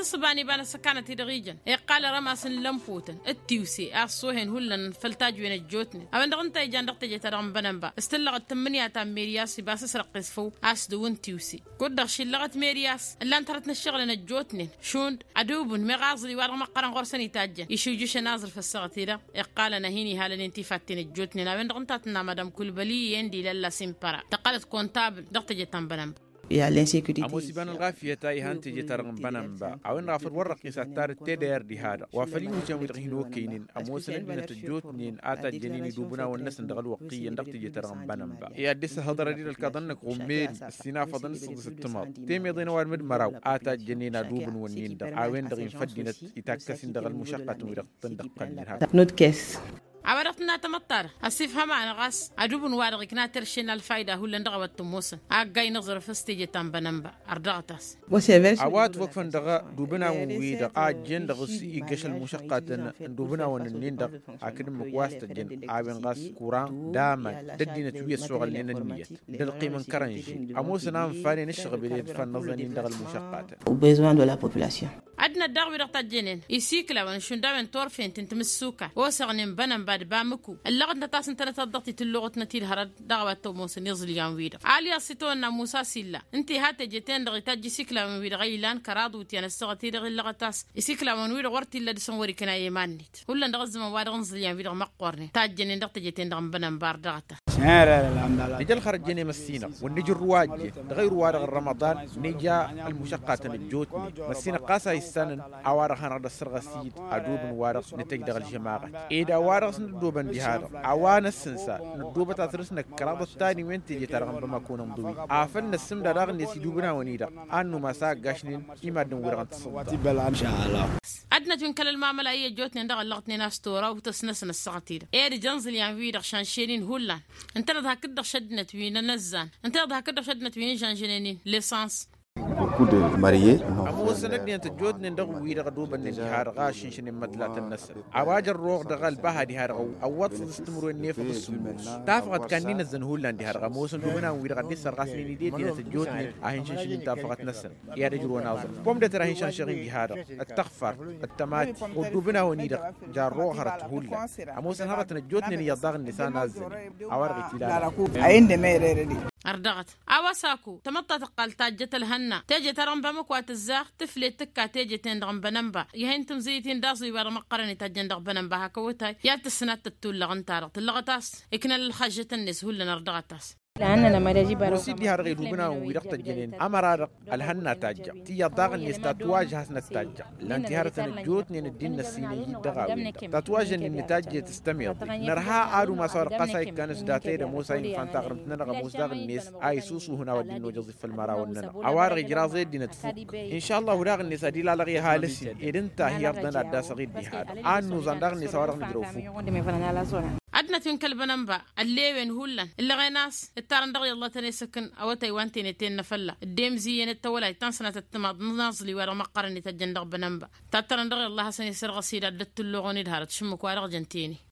الصباني بان سكانة رغيجا قال رماس لمفوتن التيوسي أصوهن هلن فلتاج وين الجوتن أو أنت جان دقت جترام بنبا استلغت تمنية تام ميرياس باس سرق قصفو أسدون تيوسي كود شلغت ميرياس اللي انترتنا الشغل نجوتن شون عدوب مغازلي ورا قرن غرسني تاجن يشوجوش نازل في السغتيرة قال نهيني هالن انتي فاتين الجوتن أو أنت مدام كل بلي يندي للا سيمبرا تقالت كونتابل دقت جتام بنبا أموسيبان الغافية تاي هانتي جترغم بنبا أو إن غافر ورق يساتار التدير دي هذا وفليو جميل غينو كينين أموسنا بنا تجوتنين آتا جنيني دوبنا والناس ندغل وقيا دقت جترغم بنبا يا ديس هضر دير الكادن قومين السنا فضن الصدس التماط تيم يضين وارمد مراو آتا جنينا دوبن ونين دق عوين دغين فدينت يتاكسين دغل مشقة ويرقتن دقن هذا نوت كيس عبرتنا تمطر أسيف هم عن غاس عدوب وارغ كنا ترشين الفايدة هو اللي ندغوا التموسن أجاي نظر فستيجي تنبنبا أرضعتاس عوات وقفن دغا دوبنا ويدا أجن دغس يجش المشقات دوبنا وننين دغ أكيد مقواست جن عبن غاس كوران داما ددينا توي السوق اللي ننيت دلقي من كرنجي أموسنا فاني نشغل بليد فنظنين دغ المشقات وبيزوان ولا population عدنا الدغوي رقت الجنين يسيكلا ونشون داون تورفين تنتمسوكا وسغنين بنم بعد بامكو اللغة نتاس انت تضغطي اللغة نتيل هرد دغوة توموس نيزل يان ويدا عاليا سيتونا موسى سيلا انت هات جتين دغي تاجي سيكلا من ويدا غيلان كرادو تيان السغتي دغي اللغة تاس يسيكلا من ويدا ورتي اللي دسون وري كنا يمانيت ولا ndغز من واد غنزل يان ويدا مقورني تاجني دغت جتين دغم بنم بار دغتا نجل خرجني مسينا ونجي الرواج غير وارغ رمضان نجا المشقات الجوتني مسينا قاسا يستنن اوارغ هنرد السرغسيد ادوب وارغ نتج دغ الجماعه اذا وارغ ندوبن دي هذا اوان السنسا ندوبه تاترسنا كراد الثاني وين تجي ترغم بما كون مضوي عافن السم دغ نسي دوبنا ونيدا انو مسا غاشنين يما دن ورغ ان شاء الله عدنا تنكل المعمل اي جوتني دغ لغتني ناس تورا وتسنسن السغتير ايدي جنزل يان ويدا شانشينين هولا انت راه كدر شدنت وين نزان انت راه كدر شدنت وين جانجينين ليسانس beaucoup de mariés. أموسنا دي أنت جود ندغ ويدا غدوب النجار غاشين شن مدلات النسل عواج الروغ دغال بها دي هارغو أوات تستمروا النيف بالسموس تافقت كان نين الزنهول لان دي هارغ موسن دوبنا ويدا غدي سرغاسنين دي أنت جود أهين شن تافقت نسل يا رجل وناظر بوم ده ترى هين شغين دي هارغ التغفر التمات ودوبنا ونيدا جار روغ هرت هولا أموسن هرت نجود نين يضاغ النسان نازل أوارغ تلا عند ميريدي أردغت أواساكو تمطت قال تاجت الهنا تيجي ترم بمكوات الزاخ تفلي تكا تيجي تندغم بنمبا يهين تمزيتين داسي ورا مقرني تجندغ بنمبا هكوتاي يا تسنات التول لغنتارق اللغتاس إكنا الخجة النس هو نردغتاس لأننا ما نجيب وسيدي هرغي دوبنا ويرقت الجنين أمرارق الهنا تاجا تي ضاغ النستا تواجه هسنا تاجا لان تهارة الجوت نين الدين السيني دغاوي تتواجه النتاج تستمر نرها عارو ما صار قصاي كانس داتي موسى ينفان تغرم تنرغ موسى الناس اي سوسو هنا ودين وجزف في المرا والننا عوارغ جرازي دين تفوق ان شاء الله وراغ النسا دي لا لغي هالسي إدنتا هي أفضل دا صغير دي هذا آنو زندغ النسا ورغ نجروفو عدنا تنكل بنمبا الليوين هولا اللي غيناس التارندغ يلا تاني سكن او تايوان تينتين نفلا الديم زين التولا تنسنة التماض نازلي ورا مقرني تجندغ بنمبا تاترندغ يلا حسن يسر غسيدة دت اللغوني دهارت شمك وارغ جنتيني